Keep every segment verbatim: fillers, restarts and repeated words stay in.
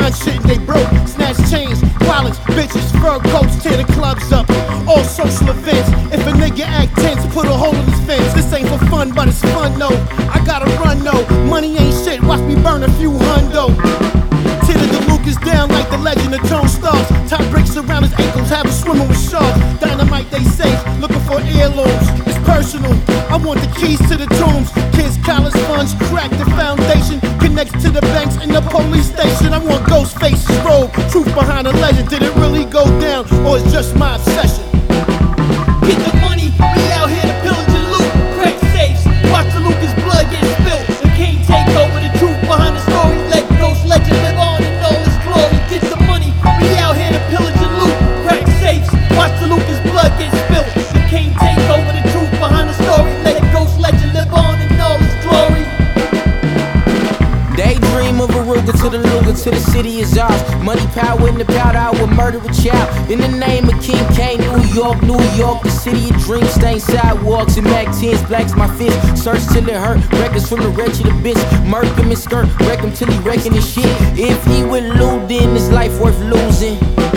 Buying shit and they broke. Snatch chains, wallets, bitches, fur coats, tear the clubs up. All social events. If a nigga act tense, put a hole in his fence. This ain't for fun, but it's fun, no. I gotta run, no. Money ain't shit, watch me burn a few hundo. Till the Luke is down like the legend of Tone Stars. Top bricks around his ankles, have him swimming with sharks. Dynamite they safe, looking for heirlooms. It's personal, I want the keys to the tombs. Kids, college funds, crack the foundation. Connects to the banks and the police station. I want Ghostface's robe, truth behind the legend. Did it really go down, or it's just my obsession? Get the money, we out here to pillage and loot. Crack safes, watch the Lucas blood get spilled. The king take over the truth behind the story. Let Ghost legend live on in all its glory. Get the money, we out here to pillage and loot. Crack safes, watch the Lucas blood get spilled. The king take over the truth behind the story. Let Ghost legend live on in all its glory. Daydream of a Ruger to the Luger to the city is ours. Money, power, in the powder, I will murder a child. In the name of King K, New York, New York, the city of dreams, stained sidewalks and Mac tens, blacks my fist. Search till it hurt, records from the wretched abyss. Murk him and skirt, wreck him till he wrecking his shit. If he would lose, then his life worth losing.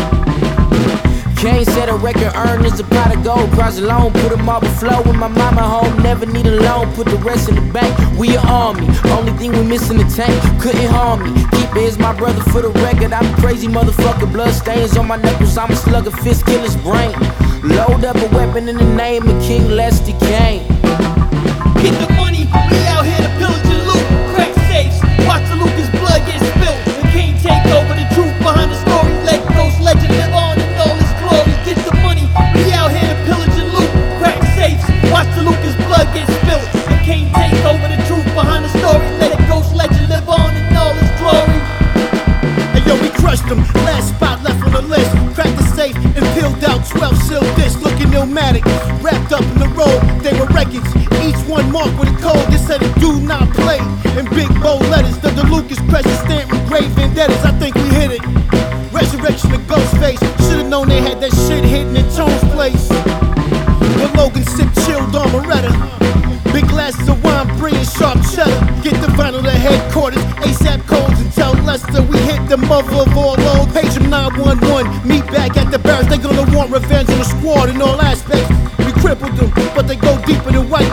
Kane said a record earned is a pot of gold. Cross alone, put a marble flow with my mama home. Never need a loan, put the rest in the bank. We an army, only thing we missing the tank. Couldn't harm me, keep it is my brother for the record. I'm a crazy motherfucker, blood stains on my knuckles. I'm a slugger, fist kill his brain. Load up a weapon in the name of King Lester Kane. Get the money, we out here to pillage and loot. Crack safes, watch the Lucas blood get spilled. The king take over the truth behind the story. Let Ghost legend live on in all its glory. Get the money, we out here to pillage and loot. Crack safes, watch the Lucas blood get spilled. The king take over the truth behind the story. Let Ghost legend live on in all its glory. Hey yo, we crushed them, last spot left on the list. Cracked the safe and peeled out twelve sealed discs, looking illmatic. Wrapped up in the road, they were records. Each one marked with a code that said it do not play. In big bold letters, the DeLucas crescent stamp with grave vendettas. I think we hit it. Resurrection of Ghostface. Should've known they had that shit hidden in Tone's place. When Logan sipped chilled on Moretta. Big glasses of wine, bringing sharp cheddar. Get the vinyl to headquarters, ASAP codes, and tell Lester we hit the mother of all old. Page him nine one one, meet back at the barracks. They gonna want revenge on the squad in all aspects. We crippled them, but they go deeper than white